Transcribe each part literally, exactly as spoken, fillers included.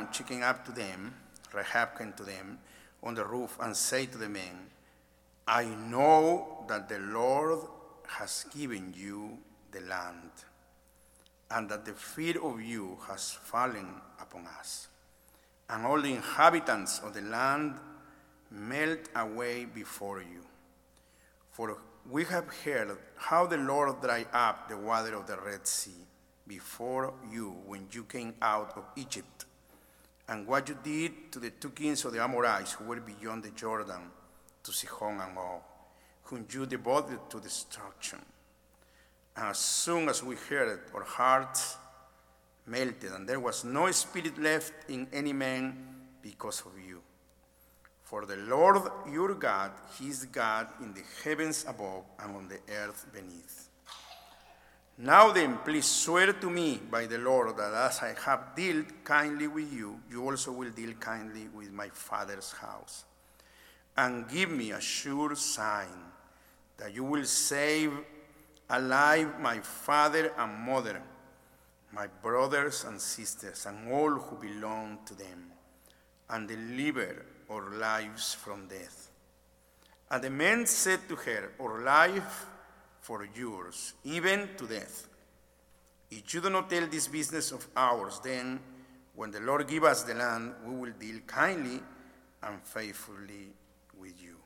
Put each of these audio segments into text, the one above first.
down, she came up to them, Rahab came to them on the roof and said to the men, I know that the Lord has given you the land, and that the fear of you has fallen upon us. And all the inhabitants of the land melt away before you. For we have heard how the Lord dried up the water of the Red Sea before you when you came out of Egypt, and what you did to the two kings of the Amorites who were beyond the Jordan, to Sihon and Og, whom you devoted to destruction. And as soon as we heard it, our hearts melted, and there was no spirit left in any man because of you. For the Lord your God, he is God in the heavens above and on the earth beneath. Now then, please swear to me by the Lord that as I have dealt kindly with you, you also will deal kindly with my father's house. And give me a sure sign that you will save alive my father and mother, my brothers and sisters, and all who belong to them, and deliver our lives from death. And the men said to her, our life for yours, even to death. If you do not tell this business of ours, then when the Lord give us the land, we will deal kindly and faithfully with you.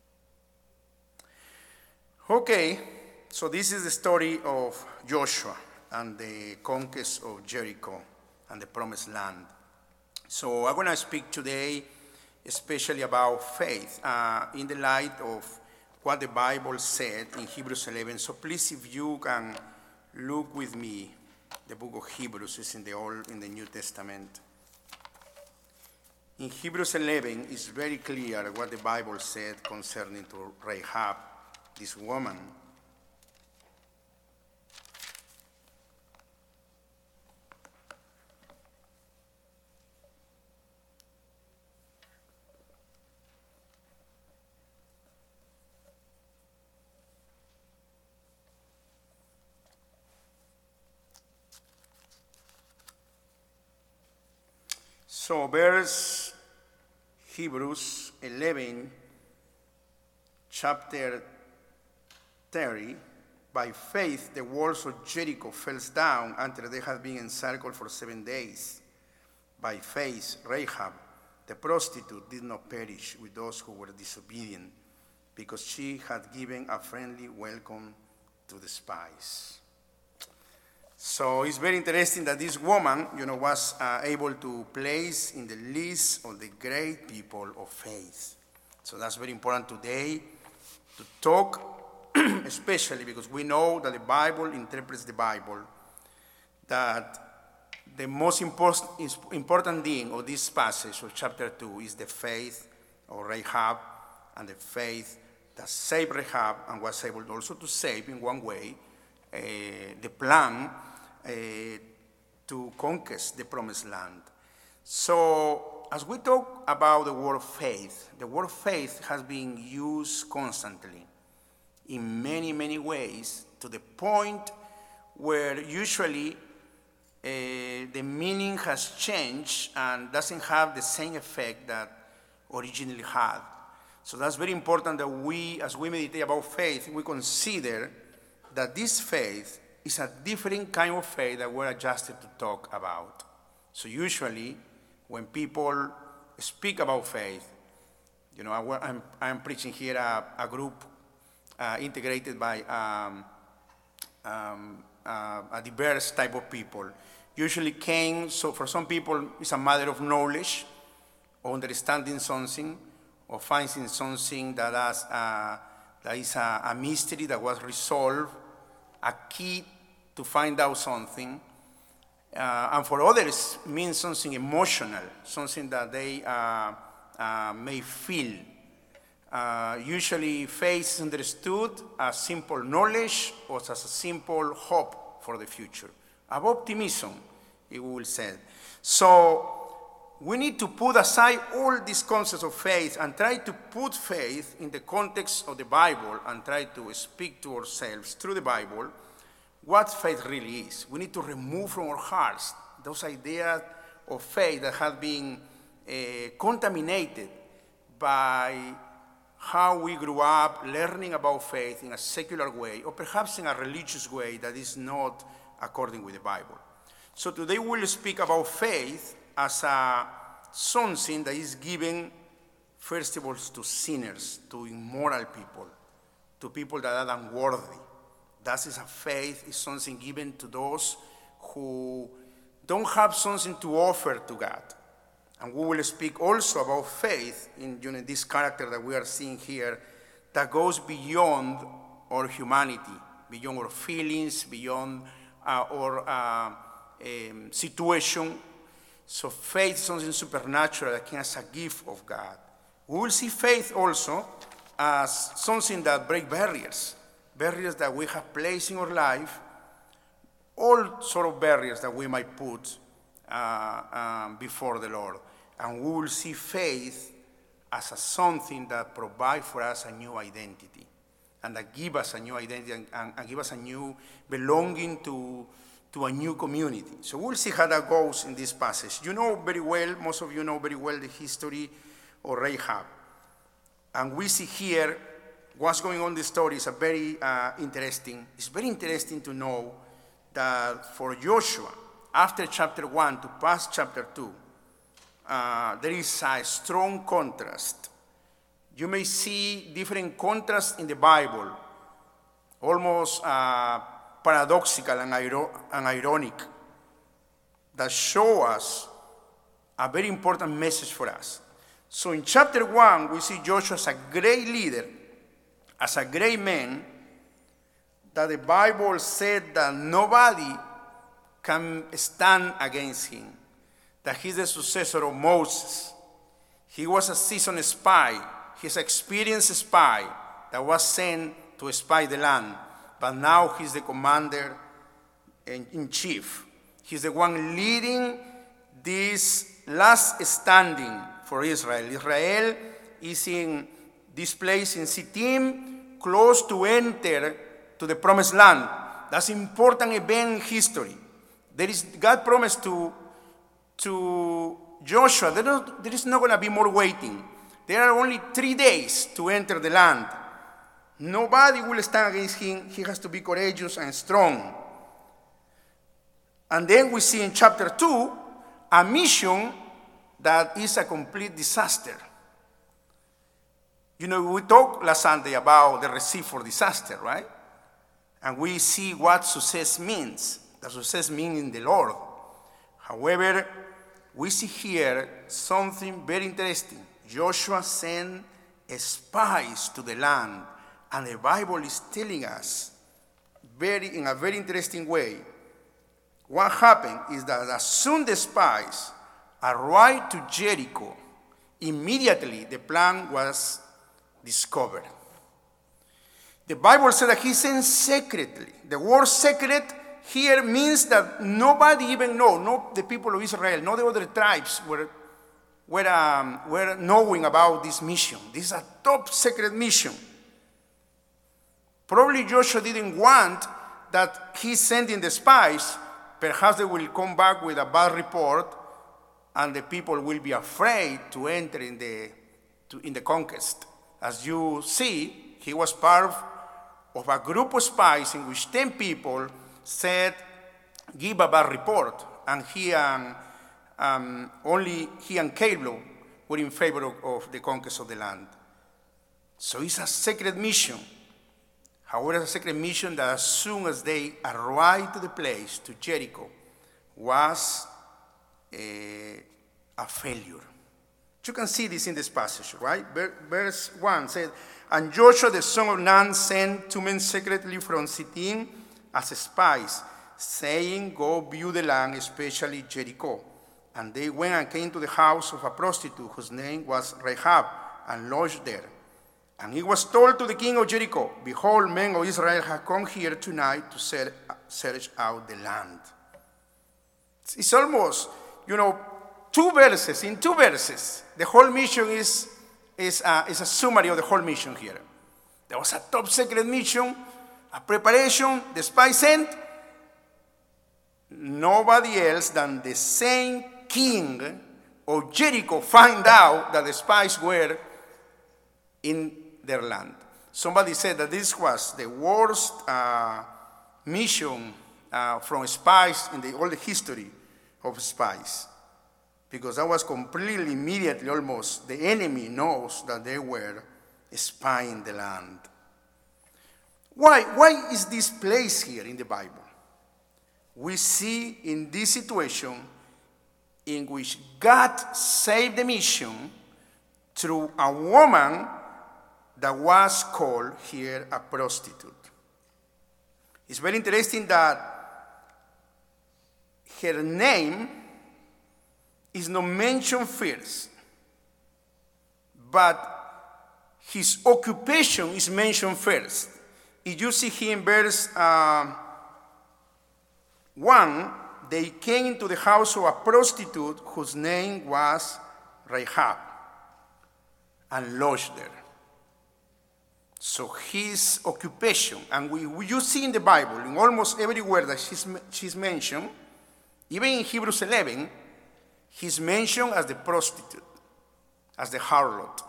Okay, so this is the story of Joshua and the conquest of Jericho and the promised land. So I'm going to speak today especially about faith uh, in the light of what the Bible said in Hebrews eleven. So please, if you can look with me, the book of Hebrews is in the Old, in the New Testament. In Hebrews eleven, it's very clear what the Bible said concerning to Rahab, this woman. So verse Hebrews eleven, chapter thirty, by faith the walls of Jericho fell down after they had been encircled for seven days. By faith Rahab, the prostitute, did not perish with those who were disobedient, because she had given a friendly welcome to the spies. So it's very interesting that this woman, you know, was uh, able to place in the list of the great people of faith. So that's very important today to talk, especially because we know that the Bible interprets the Bible, that the most important, important thing of this passage of chapter two is the faith of Rahab, and the faith that saved Rahab and was able also to save in one way uh, the plan Uh, to conquest the promised land. So as we talk about the word faith, the word faith has been used constantly in many, many ways, to the point where usually uh, the meaning has changed and doesn't have the same effect that originally had. So that's very important that we, as we meditate about faith, we consider that this faith is a different kind of faith that we're adjusted to talk about. So usually, when people speak about faith, you know, I, I'm, I'm preaching here a, a group uh, integrated by um, um, uh, a diverse type of people. Usually came, so for some people, it's a matter of knowledge, or understanding something, or finding something that, has, uh, that is a, a mystery that was resolved, a key to find out something, uh, and for others means something emotional, something that they uh, uh, may feel. Uh, usually faith is understood as simple knowledge or as a simple hope for the future, of optimism, it will say. So we need to put aside all these concepts of faith and try to put faith in the context of the Bible and try to speak to ourselves through the Bible what faith really is. We need to remove from our hearts those ideas of faith that had been uh, contaminated by how we grew up learning about faith in a secular way, or perhaps in a religious way that is not according with the Bible. So today we'll speak about faith as a something that is given, first of all, to sinners, to immoral people, to people that are unworthy. That is a faith, is something given to those who don't have something to offer to God. And we will speak also about faith in you know, this character that we are seeing here that goes beyond our humanity, beyond our feelings, beyond uh, our uh, um, situation. So faith is something supernatural that comes as a gift of God. We will see faith also as something that breaks barriers, barriers that we have placed in our life, all sort of barriers that we might put uh, um, before the Lord. And we will see faith as a something that provides for us a new identity and that gives us a new identity and, and, and give us a new belonging to, to a new community. So we'll see how that goes in this passage. You know very well, most of you know very well the history of Rahab. And we see here what's going on in the story is a very uh, interesting. It's very interesting to know that for Joshua, after chapter one to past chapter two, Uh, there is a strong contrast. You may see different contrasts in the Bible, almost uh, paradoxical and, iro- and ironic, that show us a very important message for us. So in chapter one, we see Joshua as a great leader, as a great man, that the Bible said that nobody can stand against him, that he's the successor of Moses. He was a seasoned spy. He's an experienced spy that was sent to spy the land. But now he's the commander in chief. He's the one leading this last standing for Israel. Israel is in this place in Sittim, close to enter to the promised land. That's an important event in history. There is, God promised to to Joshua, there, not, there is not going to be more waiting. There are only three days to enter the land. Nobody will stand against him. He has to be courageous and strong. And then we see in chapter two a mission that is a complete disaster. You know, we talked last Sunday about the recipe for disaster, right? And we see what success means. The success means in the Lord. However, we see here something very interesting. Joshua sent spies to the land, and the Bible is telling us very, in a very interesting way. What happened is that as soon as the spies arrived to Jericho, immediately the plan was discovered. The Bible said that he sent secretly. The word secret here means that nobody even know, no the people of Israel, no the other tribes were, were, um, were knowing about this mission. This is a top secret mission. Probably Joshua didn't want that he sending the spies. Perhaps they will come back with a bad report and the people will be afraid to enter in the, to, in the conquest. As you see, he was part of a group of spies in which ten people said, give a bad report, and he and um, only he and Caleb were in favor of, of the conquest of the land. So it's a secret mission. However, it's a secret mission that as soon as they arrived to the place, to Jericho, was a, a failure. You can see this in this passage, right? Verse one said, and Joshua the son of Nun sent two men secretly from Sittim as spies, saying, go view the land, especially Jericho. And they went and came to the house of a prostitute whose name was Rahab, and lodged there. And it was told to the king of Jericho, behold, men of Israel have come here tonight to search out the land. It's almost, you know, two verses, in two verses. The whole mission is, is, a, is a summary of the whole mission here. There was a top secret mission, a preparation, the spy sent. Nobody else than the same king of Jericho find out that the spies were in their land. Somebody said that this was the worst uh, mission uh, from spies in the all the history of spies, because that was completely immediately almost the enemy knows that they were spying the land. Why? Why is this place here in the Bible? We see in this situation in which God saved the mission through a woman that was called here a prostitute. It's very interesting that her name is not mentioned first, but his occupation is mentioned first. If you see here in verse uh, one, they came into the house of a prostitute whose name was Rahab and lodged there. So his occupation, and we, we you see in the Bible, in almost every word that she's, she's mentioned, even in Hebrews eleven, he's mentioned as the prostitute, as the harlot,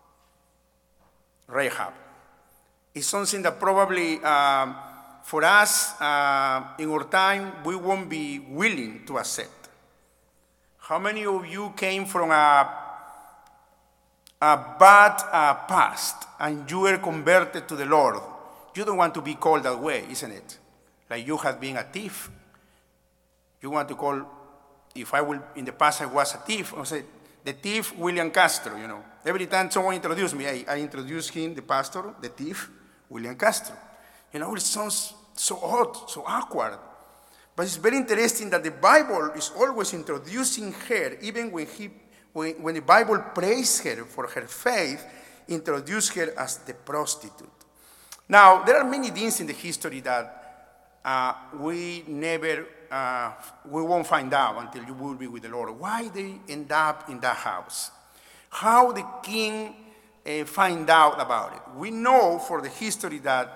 Rahab. It's something that probably uh, for us uh, in our time, we won't be willing to accept. How many of you came from a a bad uh, past and you were converted to the Lord? You don't want to be called that way, isn't it? Like you have been a thief. You want to call, if I will, in the past I was a thief, I say, the thief William Castro, you know. Every time someone introduced me, I, I introduce him, the pastor, the thief William Castro. You know, it sounds so odd, so awkward. But it's very interesting that the Bible is always introducing her, even when he When, when the Bible praised her for her faith, introduced her as the prostitute. Now, there are many things in the history that uh, we never, uh, we won't find out until you will be with the Lord. Why they end up in that house? How the king uh, find out about it? We know for the history that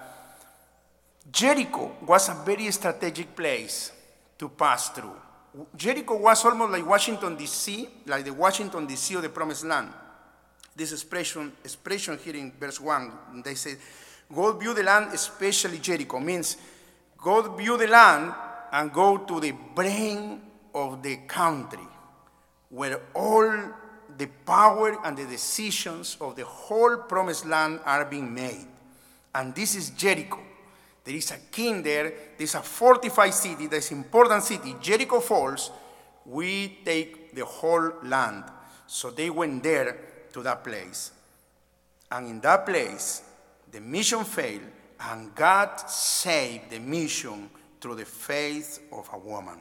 Jericho was a very strategic place to pass through. Jericho was almost like Washington, D C, like the Washington, D C of the Promised Land. This expression, expression here in verse one, they say, God viewed the land, especially Jericho, means God viewed the land and go to the brain of the country, where all the power and the decisions of the whole Promised Land are being made. And this is Jericho. There is a king there. There's a fortified city. There's an important city. Jericho falls. We take the whole land. So they went there to that place. And in that place, the mission failed, and God saved the mission through the faith of a woman.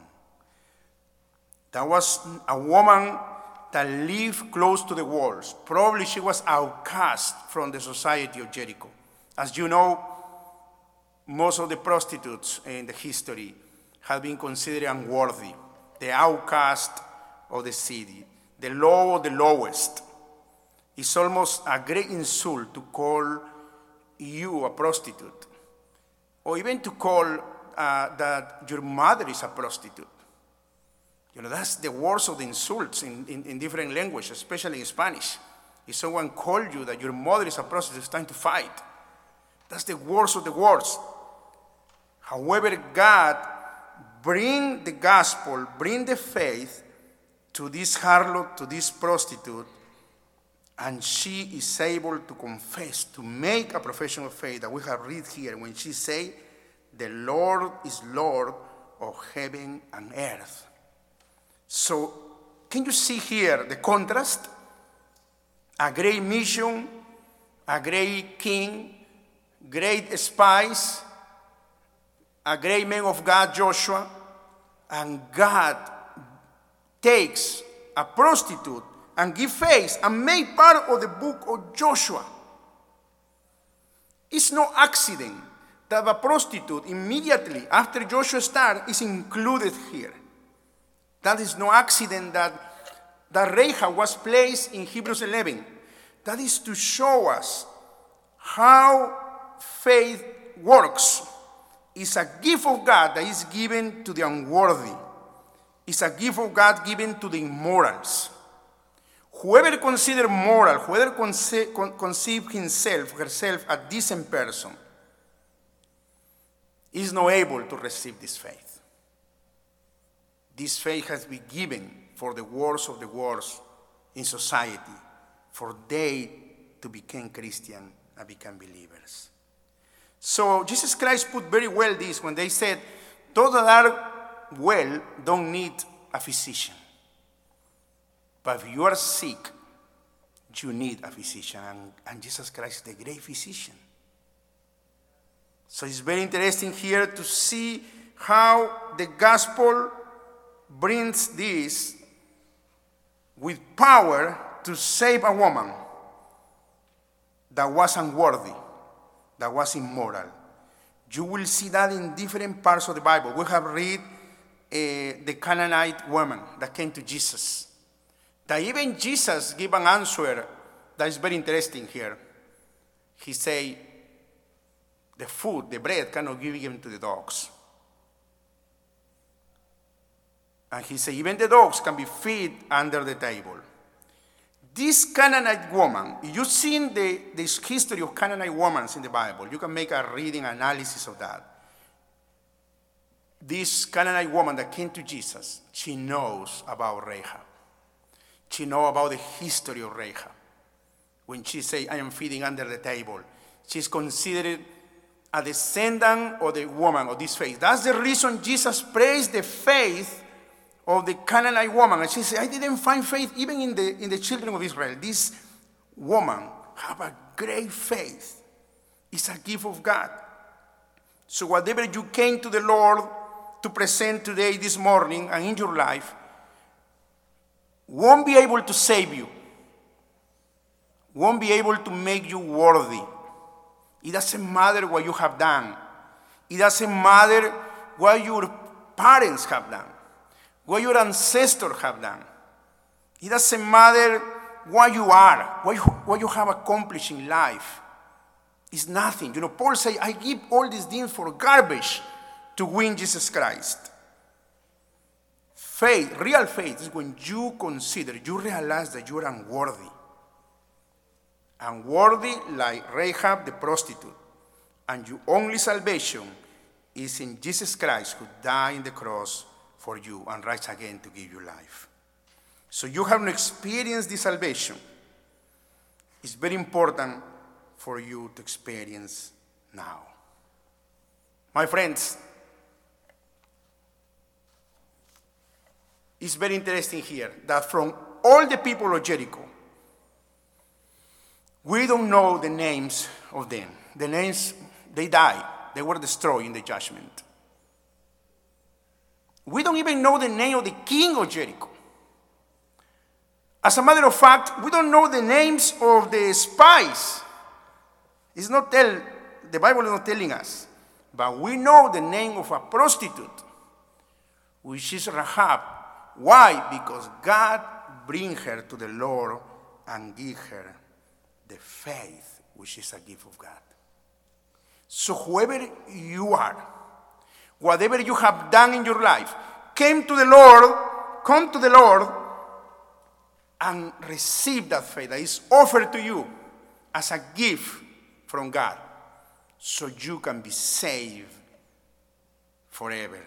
That was a woman that lived close to the walls. Probably she was outcast from the society of Jericho. As you know, most of the prostitutes in the history have been considered unworthy, the outcast of the city, the low of the lowest. It's almost a great insult to call you a prostitute, or even to call uh, that your mother is a prostitute. You know, that's the worst of the insults in, in, in different languages, especially in Spanish. If someone calls you that your mother is a prostitute, it's time to fight. That's the worst of the worst. However, God bring the gospel, bring the faith to this harlot, to this prostitute, and she is able to confess, to make a profession of faith that we have read here when she say, the Lord is Lord of heaven and earth. So, can you see here the contrast? A great mission, a great king, great spies, a great man of God, Joshua, and God takes a prostitute and give face and make part of the book of Joshua. It's no accident that a prostitute immediately after Joshua started is included here. That is no accident that, that Rahab was placed in Hebrews eleven. That is to show us how faith works. It's a gift of God that is given to the unworthy. is a gift of God given to the immortals. Whoever considers moral, whoever conce- con- conceives himself, herself a decent person, is not able to receive this faith. This faith has been given for the worst of the worst in society, for they to become Christian and become believers. So Jesus Christ put very well this when they said, those that are well don't need a physician. But if you are sick, you need a physician. And, and Jesus Christ is the great physician. So it's very interesting here to see how the gospel brings this with power to save a woman that was unworthy, that was immoral. You will see that in different parts of the Bible. We have read uh, the Canaanite woman that came to Jesus. That even Jesus gave an answer that is very interesting here. He said, the food, the bread, cannot give given to the dogs. And he said, even the dogs can be fed under the table. This Canaanite woman, you've seen the, this history of Canaanite women in the Bible. You can make a reading analysis of that. This Canaanite woman that came to Jesus, she knows about Rahab. She knows about the history of Rahab. When she says, I am feeding under the table, she's considered a descendant of the woman of this faith. That's the reason Jesus praised the faith of the Canaanite woman. And she said, I didn't find faith even in the, in the children of Israel. This woman have a great faith. It's a gift of God. So whatever you came to the Lord to present today, this morning, and in your life, won't be able to save you. Won't be able to make you worthy. It doesn't matter what you have done. It doesn't matter what your parents have done, what your ancestors have done. It doesn't matter what you are, what you, what you have accomplished in life. It's nothing. You know, Paul says, I give all these things for garbage to win Jesus Christ. Faith, real faith, is when you consider, you realize that you are unworthy. Unworthy like Rahab the prostitute. And your only salvation is in Jesus Christ, who died on the cross for you and rise again to give you life. So you have not experienced this salvation. It's very important for you to experience now. My friends, it's very interesting here that from all the people of Jericho, we don't know the names of them. The names, they died. They were destroyed in the judgment. We don't even know the name of the king of Jericho. As a matter of fact, we don't know the names of the spies. It's not tell, the Bible is not telling us. But we know the name of a prostitute, which is Rahab. Why? Because God bring her to the Lord and give her the faith, which is a gift of God. So whoever you are, whatever you have done in your life, came to the Lord, come to the Lord and receive that faith that is offered to you as a gift from God, so you can be saved forever.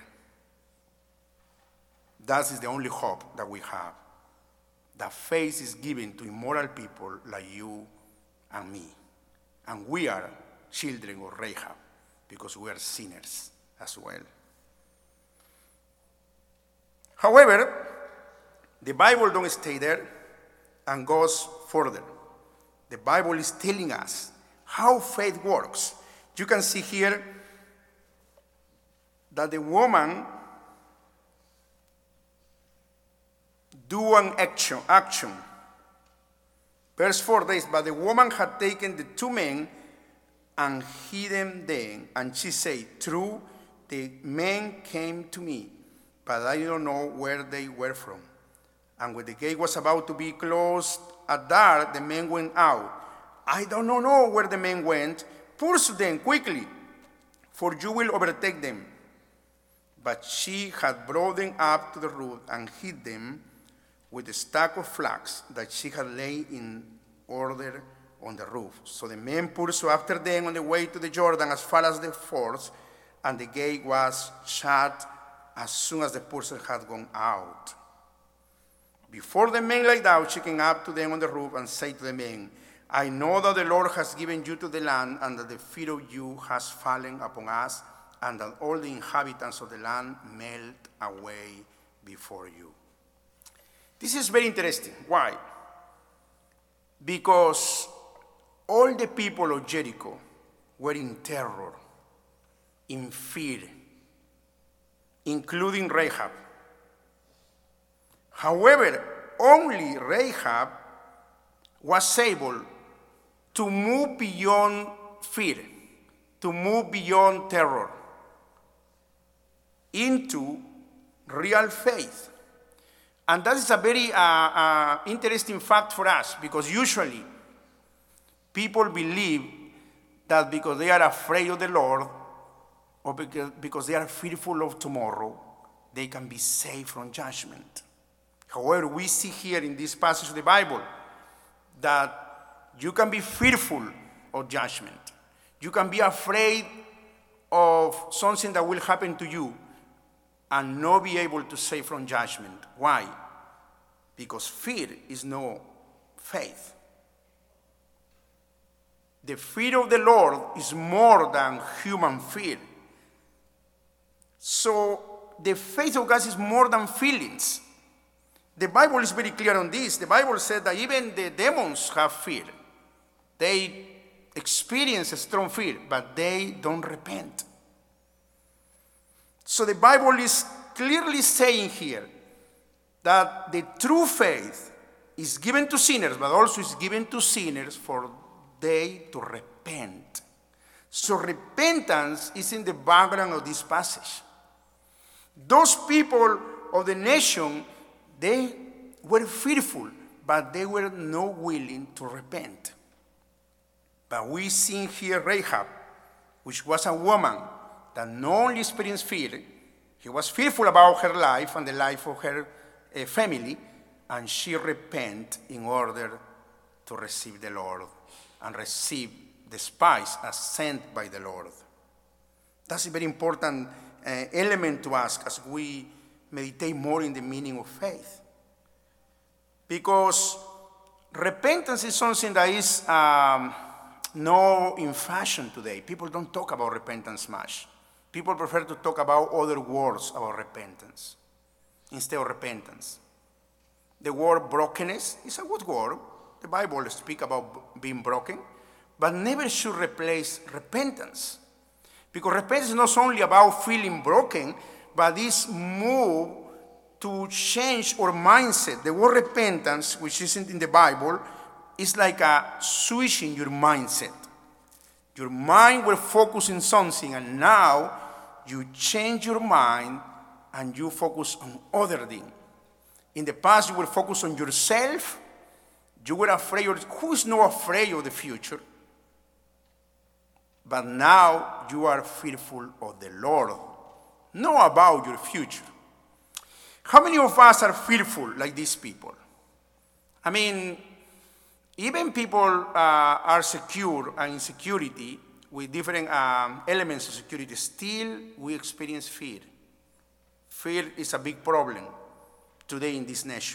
That is the only hope that we have. That faith is given to immoral people like you and me. And we are children of Rahab because we are sinners as well. However, the Bible don't stay there and goes further. The Bible is telling us how faith works. You can see here that the woman do an action, action. Verse four says, but the woman had taken the two men and hidden them. And she said, true, the men came to me, but I don't know where they were from. And when the gate was about to be closed at dark, the men went out. I don't know where the men went. Pursue them quickly, for you will overtake them. But she had brought them up to the roof and hid them with a stack of flax that she had laid in order on the roof. So the men pursued after them on the way to the Jordan as far as the fords, and the gate was shut as soon as the pursuers had gone out. Before the men lay down, she came up to them on the roof and said to the men, I know that the Lord has given you to the land, and that the fear of you has fallen upon us, and that all the inhabitants of the land melt away before you. This is very interesting. Why? Because all the people of Jericho were in terror, in fear, including Rahab. However, only Rahab was able to move beyond fear, to move beyond terror, into real faith. And that is a very uh, uh, interesting fact for us, because usually people believe that because they are afraid of the Lord, or because, because they are fearful of tomorrow, they can be saved from judgment. However, we see here in this passage of the Bible that you can be fearful of judgment. You can be afraid of something that will happen to you and not be able to save from judgment. Why? Because fear is no faith. The fear of the Lord is more than human fear. So the faith of God is more than feelings. The Bible is very clear on this. The Bible said that even the demons have fear. They experience a strong fear, but they don't repent. So the Bible is clearly saying here that the true faith is given to sinners, but also is given to sinners for they to repent. So repentance is in the background of this passage. Those people of the nation, they were fearful, but they were not willing to repent. But we see here Rahab, which was a woman that not only experienced fear, she was fearful about her life and the life of her uh, family, and she repented in order to receive the Lord and receive the spies as sent by the Lord. That's a very important uh, element to ask as we meditate more in the meaning of faith. Because repentance is something that is um, not in fashion today. People don't talk about repentance much. People prefer to talk about other words about repentance instead of repentance. The word brokenness is a good word. The Bible speaks about being broken, but never should replace repentance. Because repentance is not only about feeling broken, but this move to change our mindset. The word repentance, which isn't in the Bible, is like a switch in your mindset. Your mind will focus on something, and now you change your mind and you focus on other things. In the past, you were focused on yourself. You were afraid of, who is not afraid of the future? But now you are fearful of the Lord, not about your future. How many of us are fearful like these people? I mean, even people uh, are secure and in security with different um, elements of security. Still, we experience fear. Fear is a big problem today in this nation.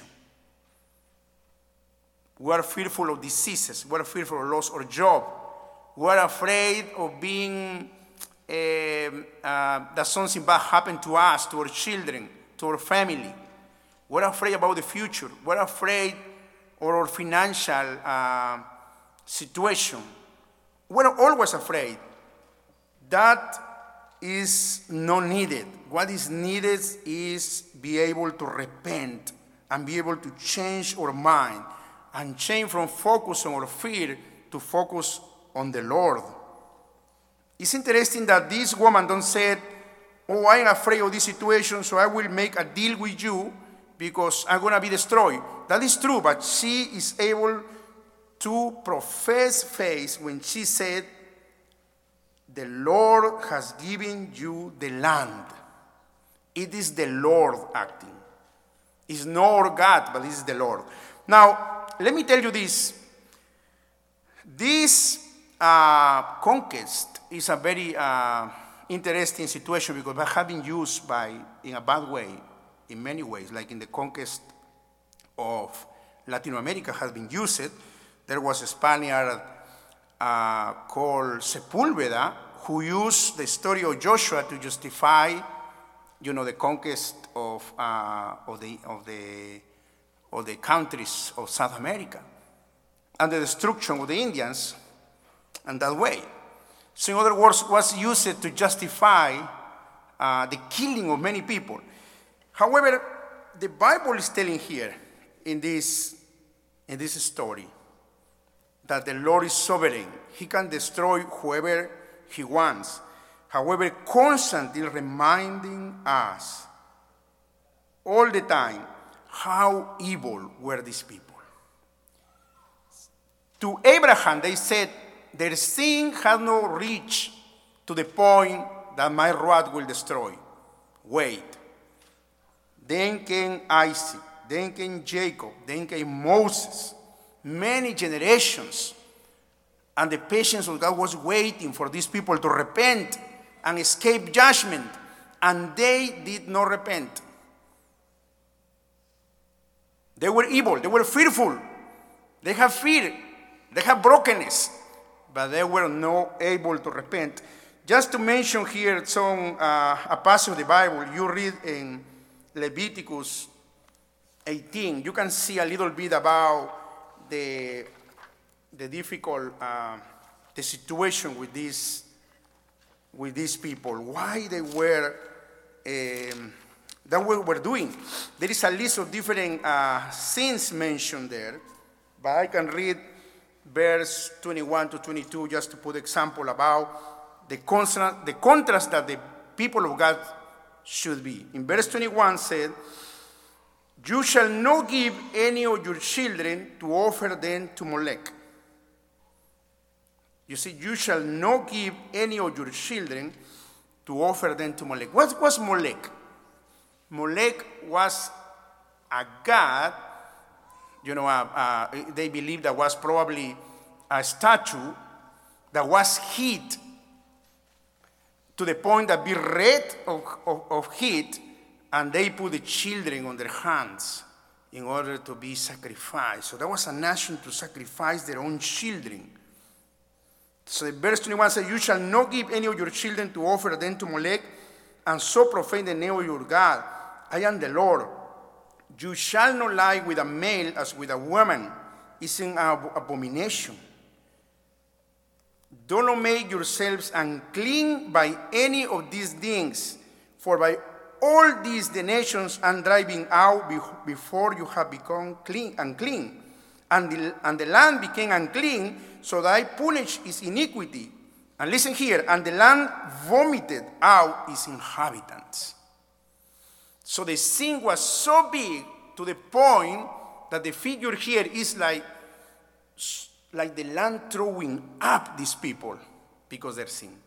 We are fearful of diseases. We are fearful of loss of job. We are afraid of being, uh, uh, that something bad happened to us, to our children, to our family. We're afraid about the future. We're afraid of our financial uh, situation. We're always afraid. That is not needed. What is needed is be able to repent and be able to change our mind and change from focus on our fear to focus on the Lord. It's interesting that this woman don't say, oh, I'm afraid of this situation, so I will make a deal with you because I'm going to be destroyed. That is true, but she is able to profess faith when she said, the Lord has given you the land. It is the Lord acting. It's not God, but it is the Lord. Now, let me tell you this. This uh, conquest is a very uh, interesting situation because it has been used by, in a bad way, in many ways, like in the conquest of Latin America has been used. There was a Spaniard uh, called Sepúlveda who used the story of Joshua to justify, you know, the conquest of uh, of the of the of the countries of South America and the destruction of the Indians, and that way. So, in other words, was used to justify uh, the killing of many people. However, the Bible is telling here in this in this story that the Lord is sovereign. He can destroy whoever he wants. However, constantly reminding us all the time how evil were these people. To Abraham, they said, their sin had not reached to the point that my wrath will destroy. Wait. Then came Isaac, then came Jacob, then came Moses. Many generations. And the patience of God was waiting for these people to repent and escape judgment. And they did not repent. They were evil. They were fearful. They have fear. They have brokenness. But they were not able to repent. Just to mention here some uh, a passage of the Bible, you read in Leviticus eighteen, you can see a little bit about the, the difficult uh, the situation with these with these people, why they were um, that we were doing. There is a list of different uh, sins mentioned there, but I can read verse twenty-one to twenty-two just to put example about the contrast, the contrast that the people of God should be. In verse twenty-one said, you shall not give any of your children to offer them to Molech. You see, you shall not give any of your children to offer them to Molech. What was Molech? Molech was a god, you know, uh, uh, they believe that was probably a statue that was heat to the point that be red of, of, of heat, and they put the children on their hands in order to be sacrificed. So that was a nation to sacrifice their own children. So verse twenty-one says, you shall not give any of your children to offer them to Molech, and so profane the name of your God. I am the Lord. You shall not lie with a male as with a woman. It's an abomination. Do not make yourselves unclean by any of these things, for by all these the nations are driving out before you have become clean, unclean. And the, and the land became unclean, so that I punish its iniquity. And listen here, and the land vomited out its inhabitants. So the sin was so big to the point that the figure here is like, like the land throwing up these people because they're sin.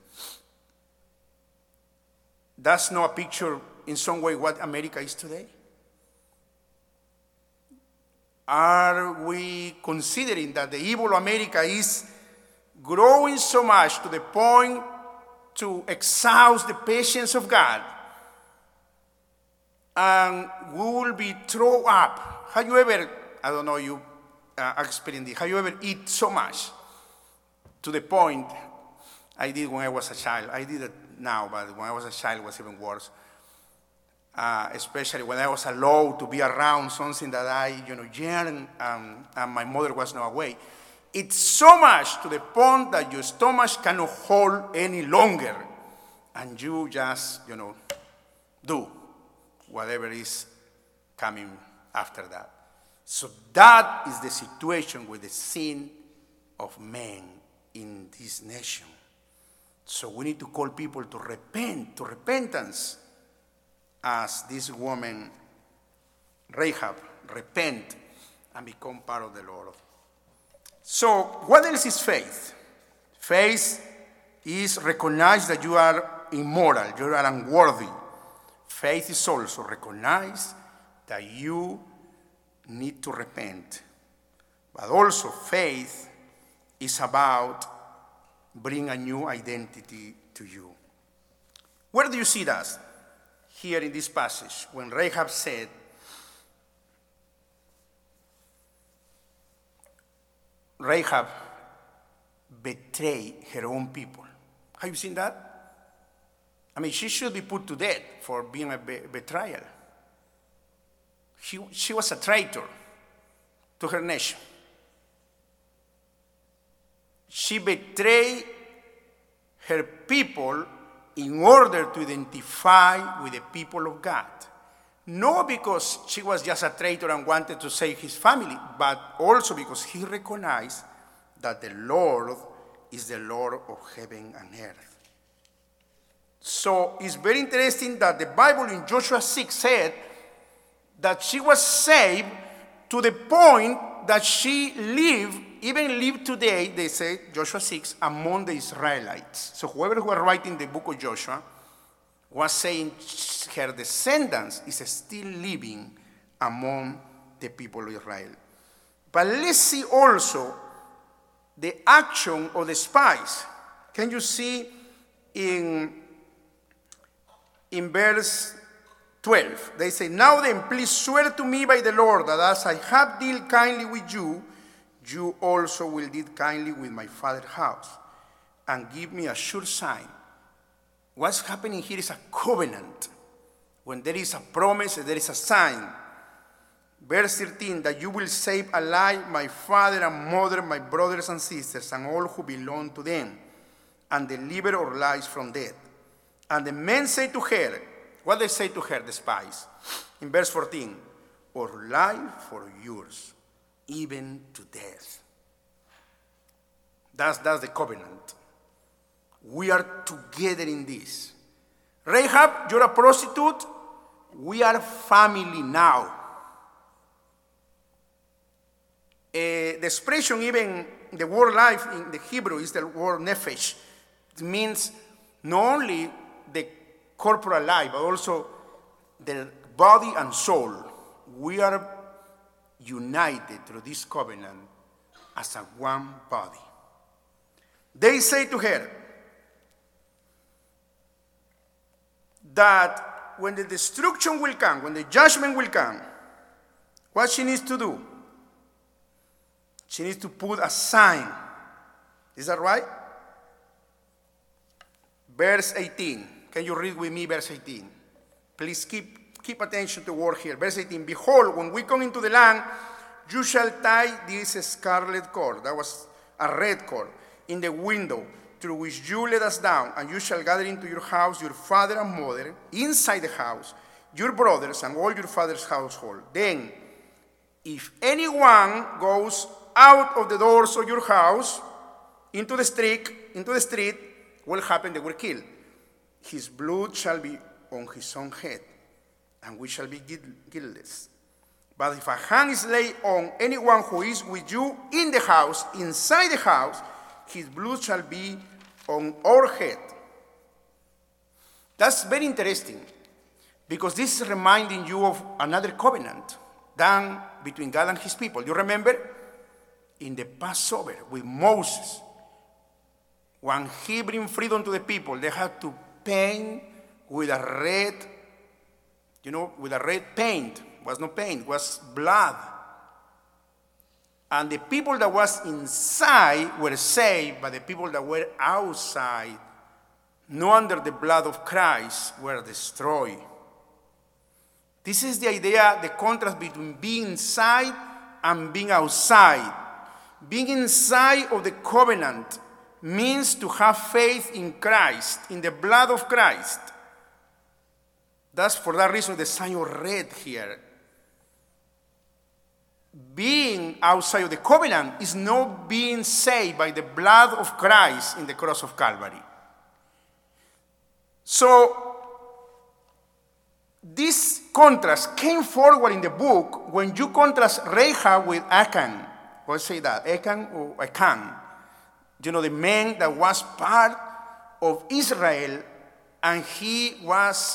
That's not a picture in some way what America is today. Are we considering that the evil America is growing so much to the point to exhaust the patience of God, and we will be thrown up? Have you ever, I don't know, you uh, experienced this, have you ever eaten so much to the point, I did when I was a child, I did it now, but when I was a child it was even worse. Uh, especially when I was allowed to be around something that I, you know, yearned, um, and my mother was not away. It's so much to the point that your stomach cannot hold any longer, and you just, you know, do whatever is coming after that. So that is the situation with the sin of men in this nation. So we need to call people to repent, to repentance. As this woman, Rahab, repent and become part of the Lord. So, what else is faith? Faith is recognize that you are immoral, you are unworthy. Faith is also recognize that you need to repent. But also faith is about bring a new identity to you. Where do you see that? Here in this passage, when Rahab said, Rahab betrayed her own people. Have you seen that? I mean, she should be put to death for being a be- betrayal. She, she was a traitor to her nation. She betrayed her people in order to identify with the people of God. Not because she was just a traitor and wanted to save his family, but also because he recognized that the Lord is the Lord of heaven and earth. So it's very interesting that the Bible in Joshua six said that she was saved to the point that she lived, even lived today, they say, Joshua six, among the Israelites. So whoever who was writing the book of Joshua was saying her descendants is still living among the people of Israel. But let's see also the action of the spies. Can you see in, in verse twelve? They say, now then, please swear to me by the Lord that as I have dealt kindly with you, you also will deal kindly with my father's house, and give me a sure sign. What's happening here is a covenant. When there is a promise, there is a sign. Verse thirteen, that you will save alive my father and mother, my brothers and sisters, and all who belong to them, and deliver our lives from death. And the men say to her, what they say to her, the spies? In verse fourteen, or life for yours, even to death. That's, that's the covenant. We are together in this. Rahab, you're a prostitute. We are family now. Uh, the expression, even the word life in the Hebrew, is the word nefesh. It means not only the corporal life, but also the body and soul. We are united through this covenant as a one body. They say to her that when the destruction will come, when the judgment will come, what she needs to do? She needs to put a sign. Is that right? Verse eighteen. Can you read with me verse eighteen? Please keep, keep attention to the word here. Verse eighteen. Behold, when we come into the land, you shall tie this scarlet cord, that was a red cord, in the window through which you let us down, and you shall gather into your house your father and mother, inside the house, your brothers and all your father's household. Then, if anyone goes out of the doors of your house into the street, into the street, what will happen? They will kill. His blood shall be on his own head, and we shall be guiltless. But if a hand is laid on anyone who is with you in the house, inside the house, his blood shall be on our head. That's very interesting, because this is reminding you of another covenant done between God and his people. You remember? In the Passover with Moses, when he bring freedom to the people, they had to paint with a red, you know, with a red paint. It was not paint, it was blood. And the people that was inside were saved, but the people that were outside, not under the blood of Christ, were destroyed. This is the idea, the contrast between being inside and being outside. Being inside of the covenant means to have faith in Christ, in the blood of Christ. That's for that reason the sign of red here. Being outside of the covenant is not being saved by the blood of Christ in the cross of Calvary. So, this contrast came forward in the book when you contrast Rahab with Achan. Let's say that, Achan or Achan. You know, the man that was part of Israel, and he was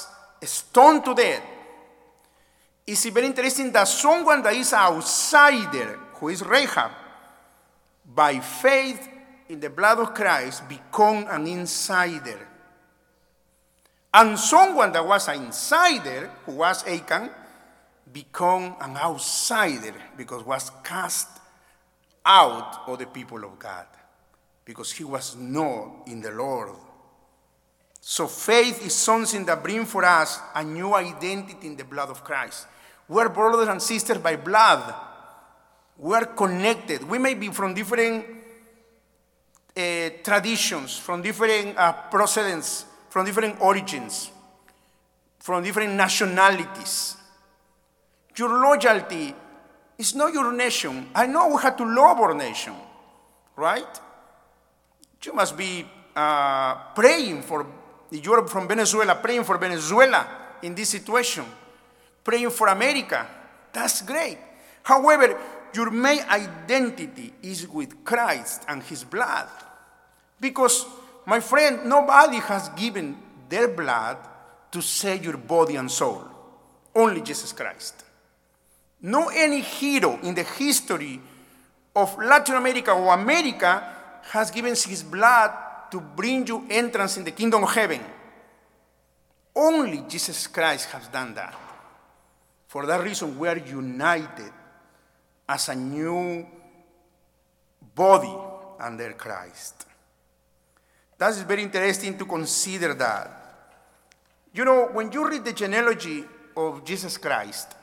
stoned to death. It's very interesting that someone that is an outsider, who is Rahab, by faith in the blood of Christ, become an insider. And someone that was an insider, who was Achan, become an outsider because was cast out of the people of God, because he was not in the Lord. So faith is something that brings for us a new identity in the blood of Christ. We are brothers and sisters by blood. We are connected. We may be from different uh, traditions, from different uh, procedents, from different origins, from different nationalities. Your loyalty is not your nation. I know we have to love our nation, right? You must be uh, praying for, if you're from Venezuela, praying for Venezuela in this situation, praying for America. That's great. However, your main identity is with Christ and his blood. Because, my friend, nobody has given their blood to save your body and soul. Only Jesus Christ. No any hero in the history of Latin America or America has given his blood to bring you entrance in the kingdom of heaven. Only Jesus Christ has done that. For that reason, we are united as a new body under Christ. That is very interesting to consider that. You know, when you read the genealogy of Jesus Christ,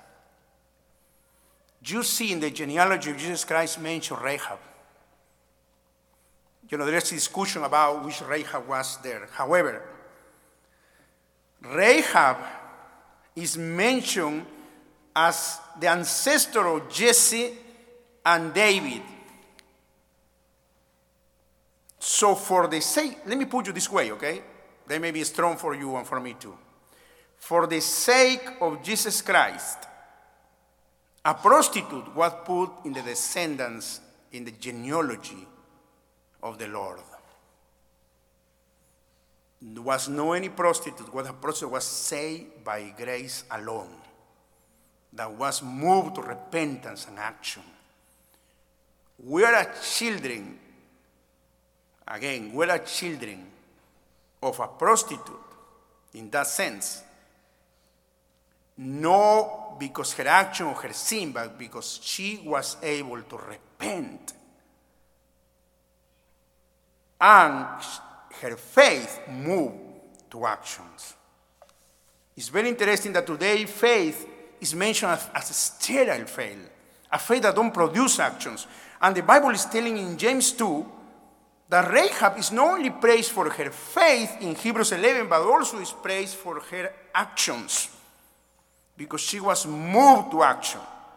you see in the genealogy of Jesus Christ mention Rahab. You know, there is a discussion about which Rahab was there. However, Rahab is mentioned as the ancestor of Jesse and David. So for the sake, let me put you this way, okay? They may be strong for you and for me too. For the sake of Jesus Christ, a prostitute was put in the descendants in the genealogy of the Lord. There was no any prostitute. What a prostitute was saved by grace alone, that was moved to repentance and action. We are children, again, we are children of a prostitute in that sense. No because her action or her sin, but because she was able to repent. And her faith moved to actions. It's very interesting that today faith is mentioned as, as a sterile faith, a faith that don't produce actions. And the Bible is telling in James two that Rahab is not only praised for her faith in Hebrews eleven, but also is praised for her actions, because she was moved to action.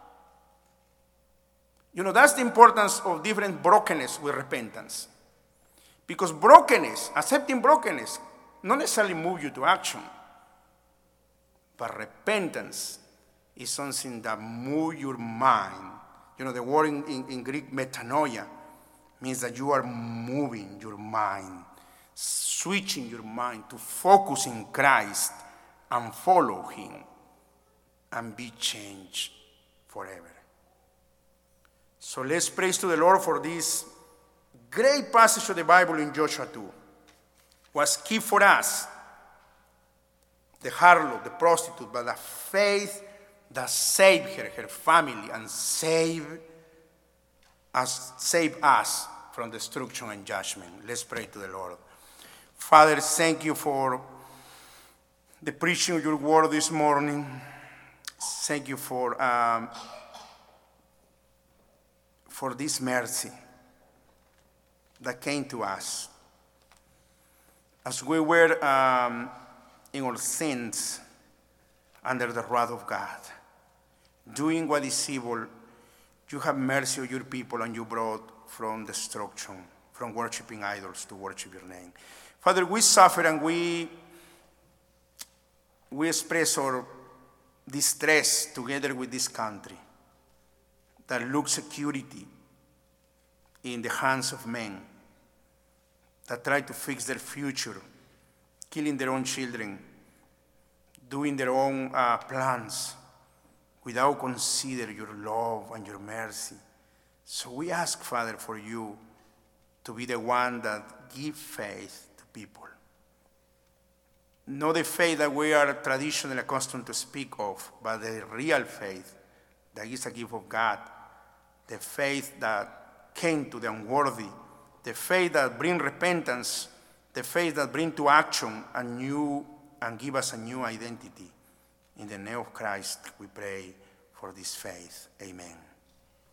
You know, that's the importance of different brokenness with repentance. Because brokenness, accepting brokenness, not necessarily move you to action. But repentance is something that moves your mind. You know, the word in, in, in Greek, metanoia, means that you are moving your mind, switching your mind to focus in Christ and follow him and be changed forever. So let's praise to the Lord for this great passage of the Bible in Joshua two. Was key for us, the harlot, the prostitute, but the faith that saved her, her family, and saved us, saved us from destruction and judgment. Let's pray to the Lord. Father, thank you for the preaching of your word this morning. Thank you for, um, for this mercy that came to us. As we were um, in our sins under the wrath of God, doing what is evil, you have mercy on your people and you brought from destruction, from worshiping idols to worship your name. Father, we suffer and we, we express our distress together with this country that looks security in the hands of men that try to fix their future, killing their own children, doing their own uh, plans without consider your love and your mercy. So we ask, Father, for you to be the one that give faith to people. Not the faith that we are traditionally accustomed to speak of, but the real faith that is a gift of God, the faith that came to the unworthy, the faith that brings repentance, the faith that brings to action a new and give us a new identity. In the name of Christ, we pray for this faith. Amen.